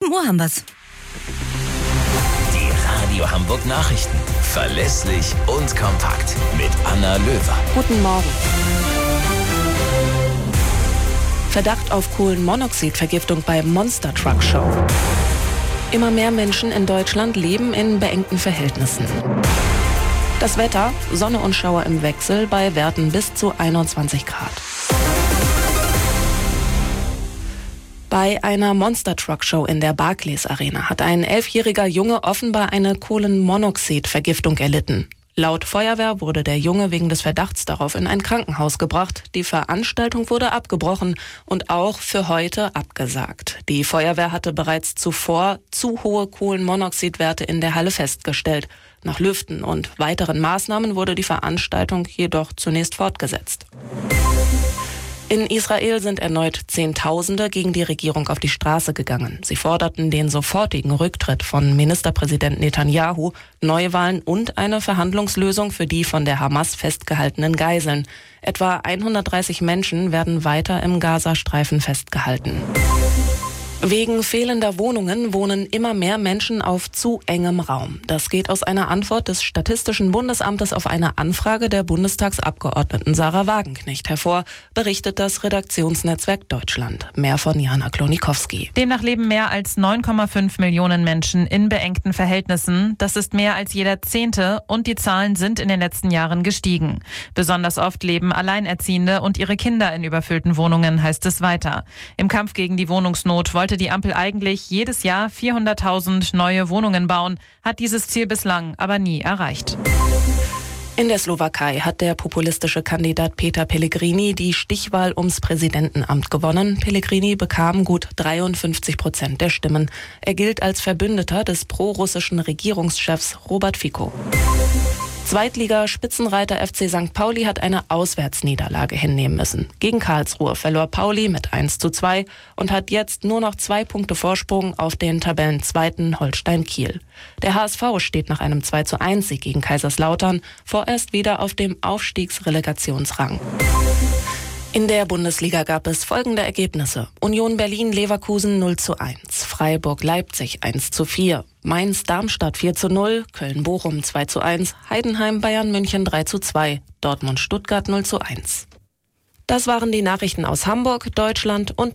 Uhr haben wir's. Die Radio Hamburg Nachrichten. Verlässlich und kompakt. Mit Anna Löwer. Guten Morgen. Verdacht auf Kohlenmonoxidvergiftung bei Monster Truck Show. Immer mehr Menschen in Deutschland leben in beengten Verhältnissen. Das Wetter, Sonne und Schauer im Wechsel bei Werten bis zu 21 Grad. Bei einer Monster Truck Show in der Barclays Arena hat ein 11-jähriger Junge offenbar eine Kohlenmonoxidvergiftung erlitten. Laut Feuerwehr wurde der Junge wegen des Verdachts darauf in ein Krankenhaus gebracht. Die Veranstaltung wurde abgebrochen und auch für heute abgesagt. Die Feuerwehr hatte bereits zuvor zu hohe Kohlenmonoxidwerte in der Halle festgestellt. Nach Lüften und weiteren Maßnahmen wurde die Veranstaltung jedoch zunächst fortgesetzt. In Israel sind erneut Zehntausende gegen die Regierung auf die Straße gegangen. Sie forderten den sofortigen Rücktritt von Ministerpräsident Netanyahu, Neuwahlen und eine Verhandlungslösung für die von der Hamas festgehaltenen Geiseln. Etwa 130 Menschen werden weiter im Gazastreifen festgehalten. Wegen fehlender Wohnungen wohnen immer mehr Menschen auf zu engem Raum. Das geht aus einer Antwort des Statistischen Bundesamtes auf eine Anfrage der Bundestagsabgeordneten Sarah Wagenknecht hervor, berichtet das Redaktionsnetzwerk Deutschland. Mehr von Jana Klonikowski. Demnach leben mehr als 9,5 Millionen Menschen in beengten Verhältnissen. Das ist mehr als jeder 10. und die Zahlen sind in den letzten Jahren gestiegen. Besonders oft leben Alleinerziehende und ihre Kinder in überfüllten Wohnungen, heißt es weiter. Im Kampf gegen die Wohnungsnot wollte die Ampel eigentlich jedes Jahr 400.000 neue Wohnungen bauen, hat dieses Ziel bislang aber nie erreicht. In der Slowakei hat der populistische Kandidat Peter Pellegrini die Stichwahl ums Präsidentenamt gewonnen. Pellegrini bekam gut 53% der Stimmen. Er gilt als Verbündeter des prorussischen Regierungschefs Robert Fico. Zweitliga-Spitzenreiter FC St. Pauli hat eine Auswärtsniederlage hinnehmen müssen. Gegen Karlsruhe verlor Pauli mit 1:2 und hat jetzt nur noch 2 Punkte Vorsprung auf den Tabellenzweiten Holstein Kiel. Der HSV steht nach einem 2:1-Sieg gegen Kaiserslautern vorerst wieder auf dem Aufstiegsrelegationsrang. In der Bundesliga gab es folgende Ergebnisse. Union Berlin-Leverkusen 0:1, Freiburg-Leipzig 1:4, Mainz-Darmstadt 4:0, Köln-Bochum 2:1, Heidenheim-Bayern München 3:2, Dortmund-Stuttgart 0:1. Das waren die Nachrichten aus Hamburg, Deutschland und